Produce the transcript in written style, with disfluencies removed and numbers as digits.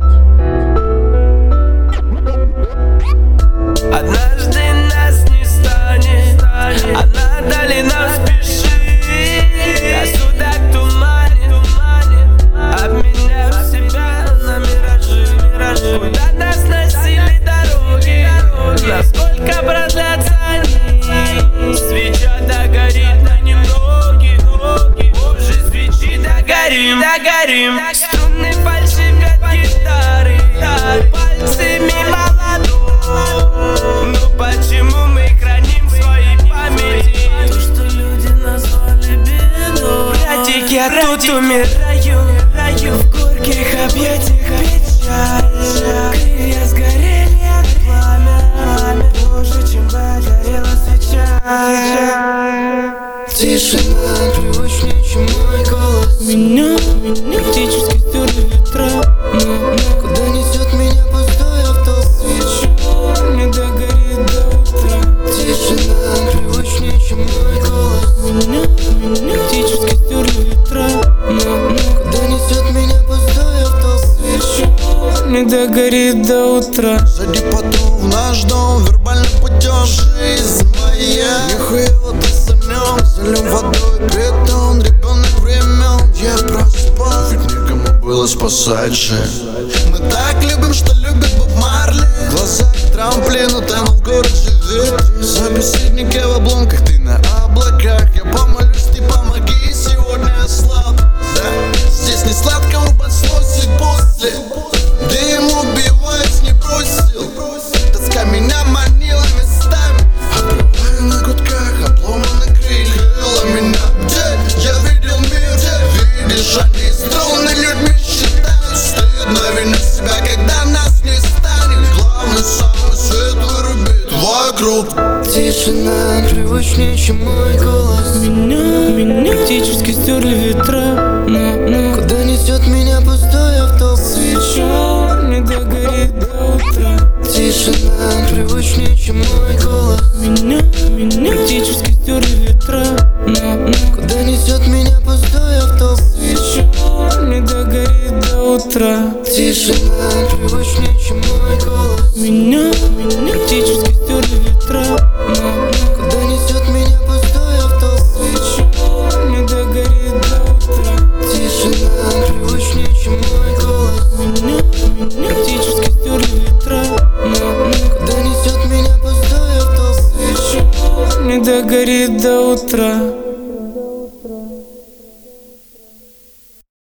Однажды нас не станет, а надо нам спешить. Рассудок туманит, обменяв себя на миражи. Куда нас носили дороги, насколько продлятся они? Свеча догорит на немногих, позже свечи догорим. Струны фальшивят гитары, пальцы мимо ладонь. Но почему мы храним в своей памяти то, что люди назвали бедой? Братик, я тут умираю в горьких объятиях печаль. Крылья сгорели от пламя, позже, чем погорела свеча. Тишина привычнее, чем мой голос. Меня практически стерли ветра, но куда несет меня пустой автобус? свеча не догорит до утра. Тишина привычнее, чем мой голос. Меня практически стерли ветра, но куда несет меня пустой автобус? свеча не догорит до утра. Сзади потом в наш дом вербальным путем. Жизнь моя нихуево ты сомнем. Залем водой бетон, ребенок времен. Я проспал, ведь никому было спасать же. Мы так любим, что любит Боб Марли. Глаза к трамплину, тонул в город живет. Собеседники в обломках, ты на облаках. Я помолюсь, ты помоги, сегодня я слаб. Да, здесь не сладко, убослось после. Дым убивать не бросил. Тоска меня манила местами. Обрываю на гудках, обломаны крылья. Меня где? Я видел мир, где? Видишь, они струны людьми считают. Стыдно винить себя, когда нас не станет. Главный самый свет вырубит вокруг. Тишина привычнее, чем мой голос. Меня практически стерли ветра, но куда несет меня пустой автобус? свеча не догорит до утра. Тишина привычнее, чем мой голос. Меня практически стерли ветра, но куда несет меня пустой автобус? свеча не догорит до утра. Тишина привычнее, чем мой голос. Меня практически стерли ветра, но куда несет меня пустой автобус? свеча не догорит до утра. Тишина привычнее, чем мой голос. Меня практически стерли ветра, но куда несет меня пустой автобус? свеча не догорит до утра.